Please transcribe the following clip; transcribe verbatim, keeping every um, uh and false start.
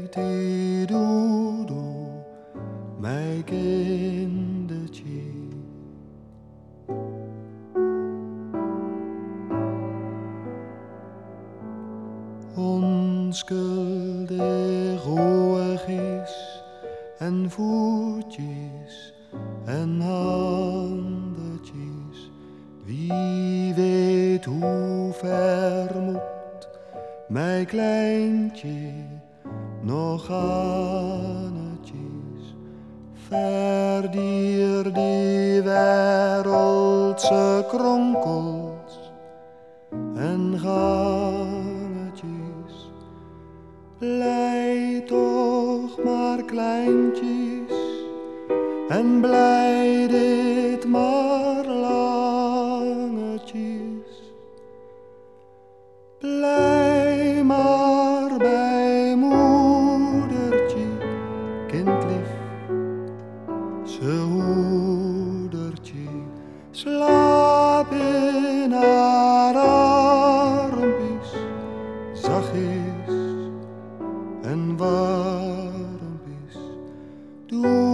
ti dodo, mijn kindertje. Onschuldig oogjes en voetjes en handetjes, wie weet hoe ver moet mijn kleintje nog annetjes, verdier die wereldse kronkels en gangetjes, blij toch maar kleintjes en blij dit maar langetjes, blij maar bij moedertje, kindlief, ze hoedertje, slaap in haar armpjes, zachtjes en warmpjes. Doe